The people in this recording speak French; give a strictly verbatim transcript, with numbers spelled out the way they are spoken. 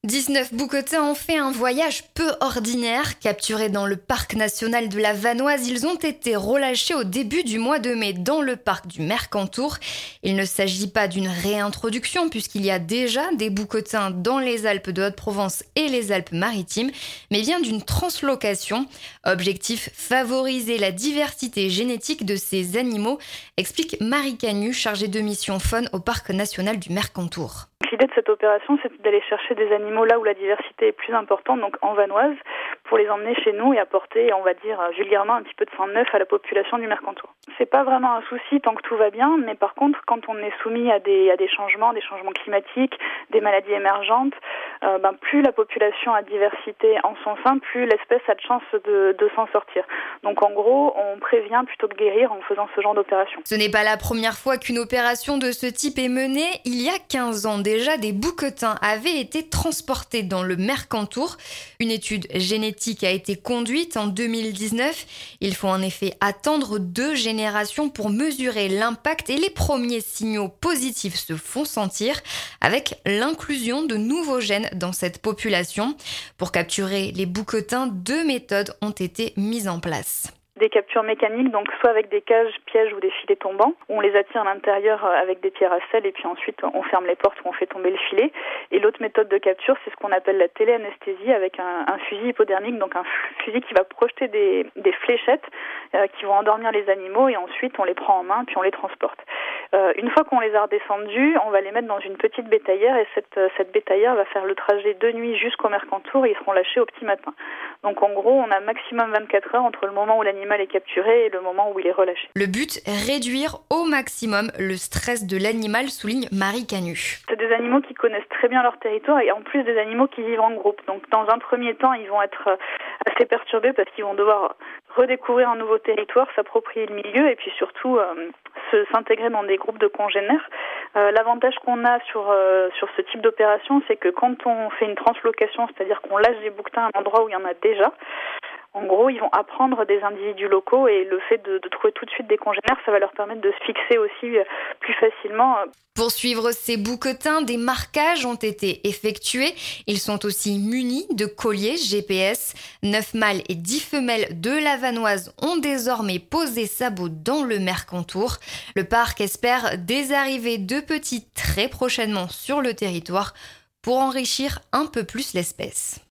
dix-neuf bouquetins ont fait un voyage peu ordinaire. Capturés dans le parc national de la Vanoise, ils ont été relâchés au début du mois de mai dans le parc du Mercantour. Il ne s'agit pas d'une réintroduction puisqu'il y a déjà des bouquetins dans les Alpes de Haute-Provence et les Alpes-Maritimes, mais bien d'une translocation. Objectif, favoriser la diversité génétique de ces animaux, explique Marie Canu, chargée de mission faune au parc national du Mercantour. L'idée de cette opération, c'est d'aller chercher des animaux là où la diversité est plus importante, donc en Vanoise, pour les emmener chez nous et apporter, on va dire vulgairement, un petit peu de sang neuf à la population du Mercantour. C'est pas vraiment un souci tant que tout va bien, mais par contre, quand on est soumis à des, à des changements, des changements climatiques, des maladies émergentes, euh, ben, plus la population a diversité en son sein, plus l'espèce a de chance de, de s'en sortir. Donc en gros, on prévient plutôt que guérir en faisant ce genre d'opération. Ce n'est pas la première fois qu'une opération de ce type est menée. Il y a quinze ans déjà, des bouquetins avaient été transportés dans le Mercantour. Une étude génétique a été conduite en deux mille dix-neuf. Il faut en effet attendre deux générations pour mesurer l'impact et les premiers signaux positifs se font sentir avec l'inclusion de nouveaux gènes dans cette population. Pour capturer les bouquetins, deux méthodes ont été mises en place. Des captures mécaniques, donc soit avec des cages, pièges ou des filets tombants, où on les attire à l'intérieur avec des pierres à sel et puis ensuite on ferme les portes où on fait tomber le filet. Et l'autre méthode de capture, c'est ce qu'on appelle la téléanesthésie avec un, un fusil hypodermique, donc un fusil qui va projeter des, des fléchettes euh, qui vont endormir les animaux et ensuite on les prend en main puis on les transporte. Euh, une fois qu'on les a redescendus, on va les mettre dans une petite bétaillère et cette, cette bétaillère va faire le trajet de nuit jusqu'au Mercantour et ils seront lâchés au petit matin. Donc en gros, on a maximum vingt-quatre heures entre le moment où l'animal est capturé et le moment où il est relâché. Le but, réduire au maximum le stress de l'animal, souligne Marie Canu. C'est des animaux qui connaissent très bien leur territoire et en plus des animaux qui vivent en groupe. Donc dans un premier temps, ils vont être assez perturbés parce qu'ils vont devoir redécouvrir un nouveau territoire, s'approprier le milieu et puis surtout euh, se, s'intégrer dans des groupes de congénères. Euh, l'avantage qu'on a sur, euh, sur ce type d'opération, c'est que quand on fait une translocation, c'est-à-dire qu'on lâche des bouquetins à un endroit où il y en a déjà, en gros, ils vont apprendre des individus locaux et le fait de, de trouver tout de suite des congénères, ça va leur permettre de se fixer aussi plus facilement. Pour suivre ces bouquetins, des marquages ont été effectués. Ils sont aussi munis de colliers G P S. Neuf mâles et dix femelles de la Vanoise ont désormais posé sabots dans le Mercantour. Le parc espère des arrivées de petits très prochainement sur le territoire pour enrichir un peu plus l'espèce.